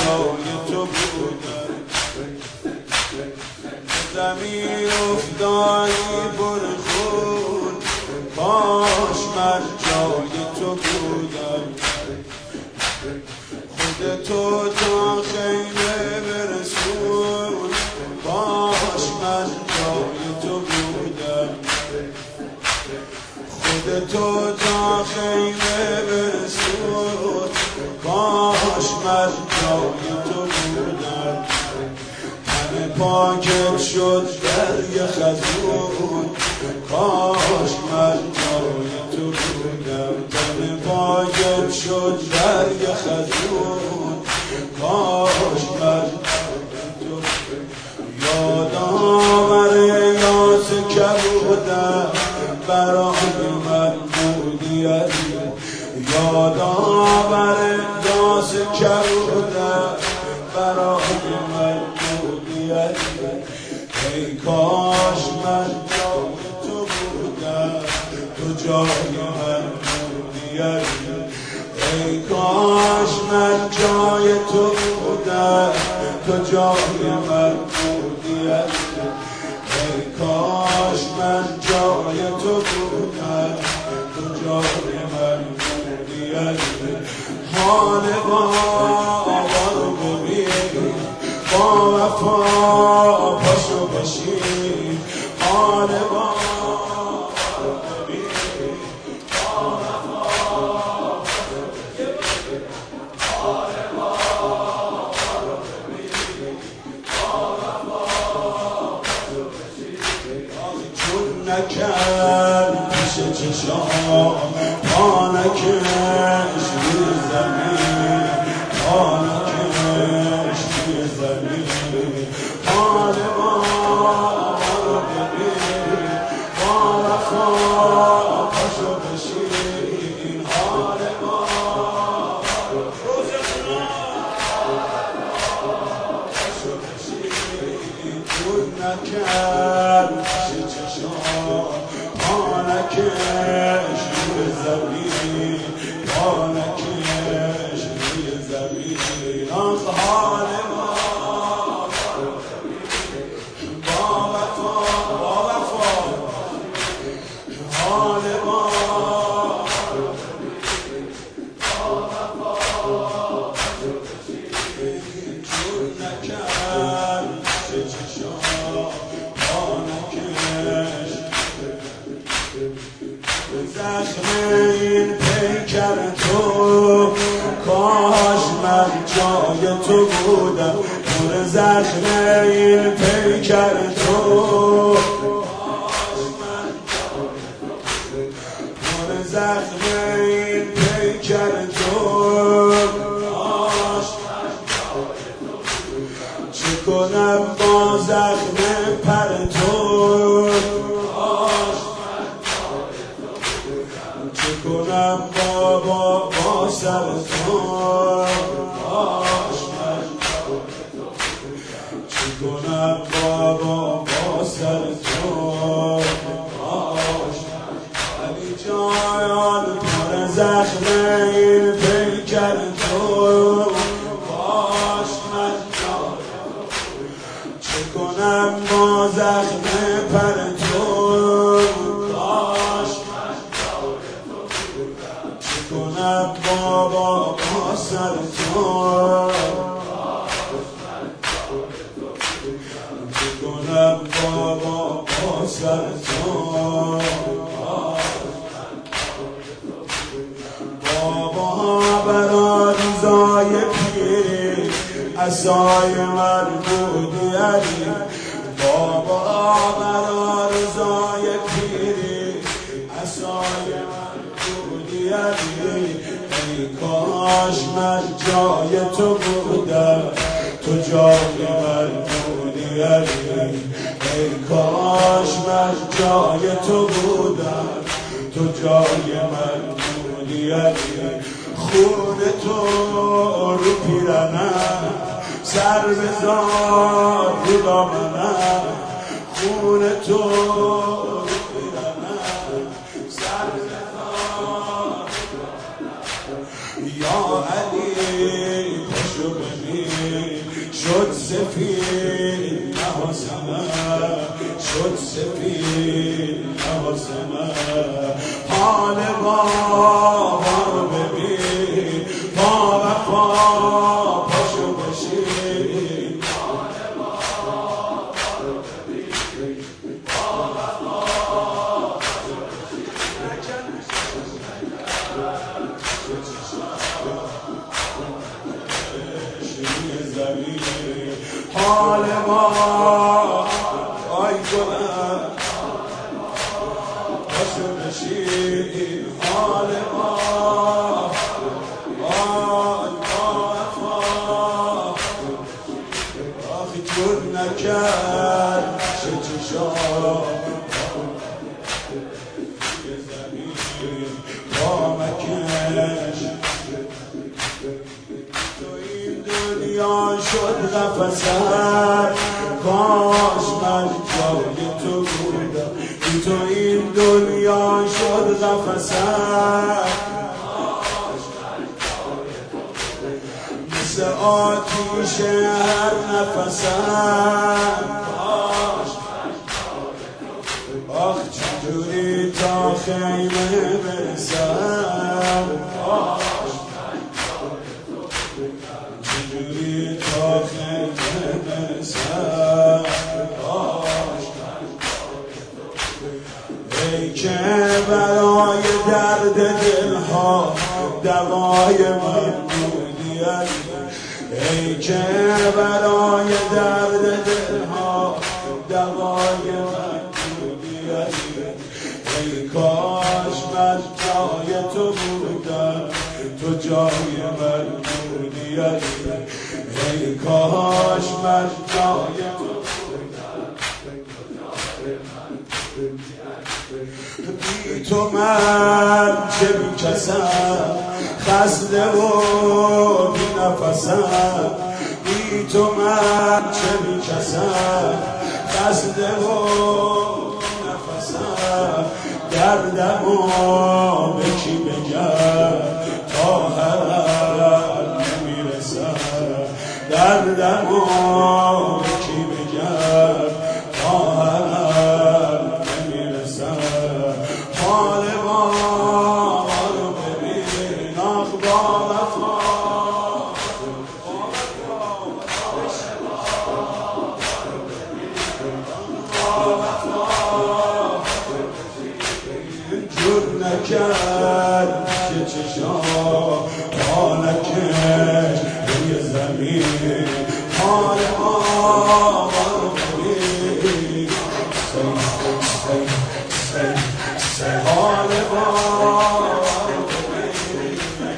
جای تو بودم. زمین افتادی پر خون، کاش من جای تو بودم. خودتو تا خیمه برسون، کاش من جای تو بودم. خودتو تا خیمه برسون، کاش من جای تو بودم. همه پاکت شد دریا خزون، کاش من جای تو بودم. همه پاکت شد دریا خزون، کاش من جای تو بودم. یادآور یاس کبودم برای من بودی علی. یادآور یاس کبودم برای من بودی علی. ای کاش من جای تو بودم، تو جای من بودی علی. ای کاش من جای تو بودم، تو جای من بودی علی. ای کاش من جای تو بودم، تو جای من بودی علی. حال بابا رو ببین، با وفا پاشو بشین. حال بابا رو ببین، با وفا پاشو بشین. حال بابا رو ببین، با وفا پاشو بشین. چون نکرد پیش چشام، پا نکش روی زمین، پا نکش روی زمین. حال بابا رو ببین، با وفا پاشو بشین. حال بابا رو پاشو بشین. چون نکرد پیش چشام، پا نکش روی زمین، پا نکش روی زمین. آخ حال بابا رو ببین، با وفا، با وفا. حال بابا رو ببین، با وفا پاشو بشین. چون نکرد پیش چشام، پا نکش. زخم این پیکر تو، کاش من جای تو بودم. پر زخم این پیکر تو، کاش من جای تو بودم. پر زخم این پیکر تو، کاش من جای تو بودم. چه کنم با زخم پر تو، چه کنم بابا با سر تو، کاش من جای تو بودم. چه کنم بابا با سر تو، کاش من. علی جان پر زخم این پیکر تو، کاش من جای تو بودم. چه کنم با زخم پر تو، کاش من جای تو بودم. چه کنم بابا با سر تو، کاش من جای تو بودم. چه کنم بابا با سر تو، کاش من جای تو بودم. بابا برا رضای پیری عصای من بودی علی. بابا برا رضای پیری عصای من بودی علی. ای کاش من جای تو بودم، تو جای من بودی علی. ای کاش من جای تو بودم، تو جای من بودی علی. خون تو رو پیرنم، سر بذار رو دامنم. خون تو رو پیرنم، سر بذار رو دامنم. یا علی پاشو ببین، شد سفید حواسمه شد سفید حواسمه حال بابا رو ببین با وفا پاشو بشین حال بابا رو ببین با وفا پاشو بشین حال ما آی گلم پاشو بشین حال ما آی وفا آخی جور نکرد چه چشام یه زمین با مکش تو این دنیا شد قفسم کاش من جای تو بودم تو این دنیا شد قفسم مثل آتیش هر نفسم آخ چجوری تا خیمه برسم چجوری تا خیمه برسم ای که برای درد دلها دوای من بودی ای که برای درد دلها دوای من بودی ای کاش من جای تو بودم تو جای من بودی ای کاش من جای تو بی تو من چه بیکسم خسته و بی نفسم بی تو من چه بیکسم خسته و بی نفسم دردم و به کی بگم تا هر نمیرسم دردم و به کی بگم تا هر نمیرسم حال ما رو ببین آخ با وفا جور نکرد که چشام حالکش روی زمین حال ما رو ببین حال ما رو ببین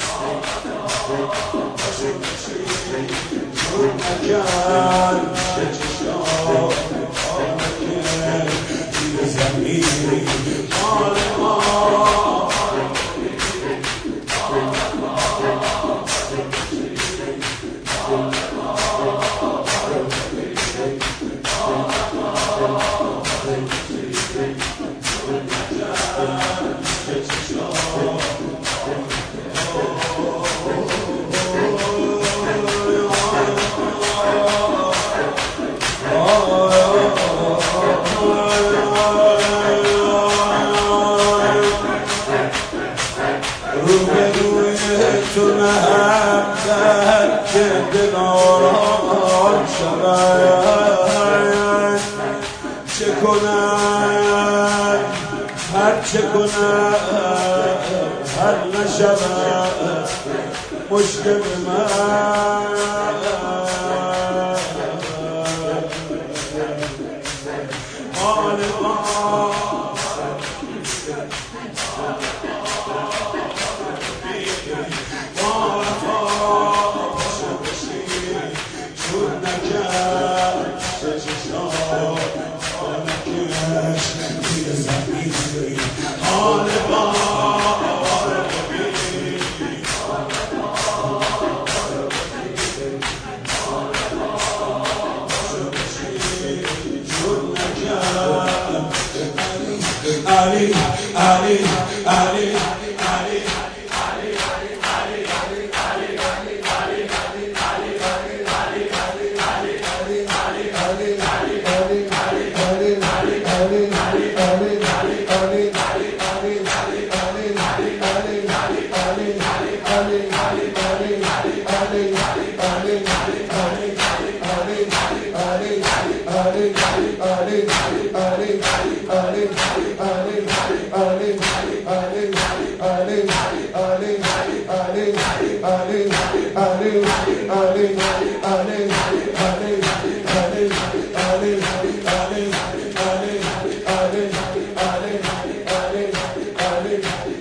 جور نکرد که چشام حالکش روی زمین حال ما روی تو نهبت که دل آرام شود چه کنم هر چه کنم حل نشود مشکل من حال ما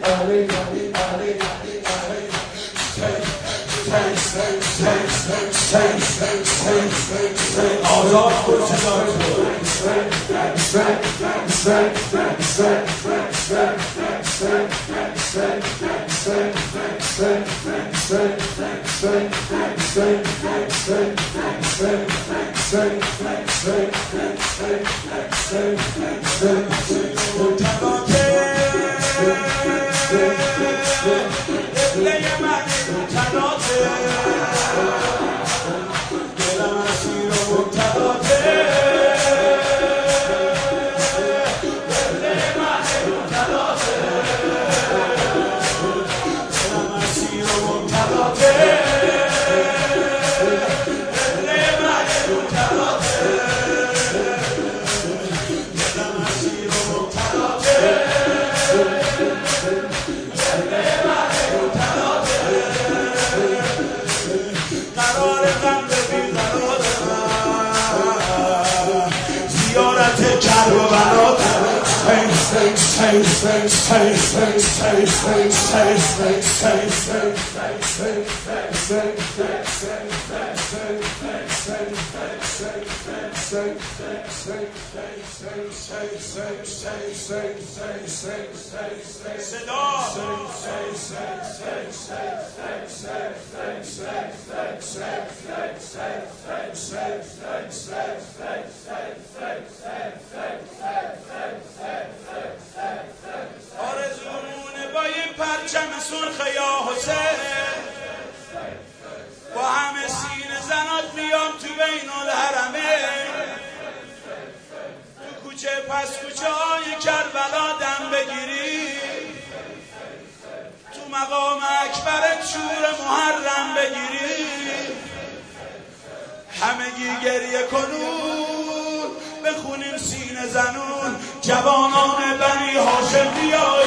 آزاد پرسیدار آرزومونه با این پرچم سرخ یا حسین با همه سینه زنات میام تو بین الحرمه تو کوچه پس کوچه های کربلا دم بگیری تو مقام اکبرت شور محرم بگیری همگی گریه کنون بخونیم سینه زنون جوانان بنی هاشم بیای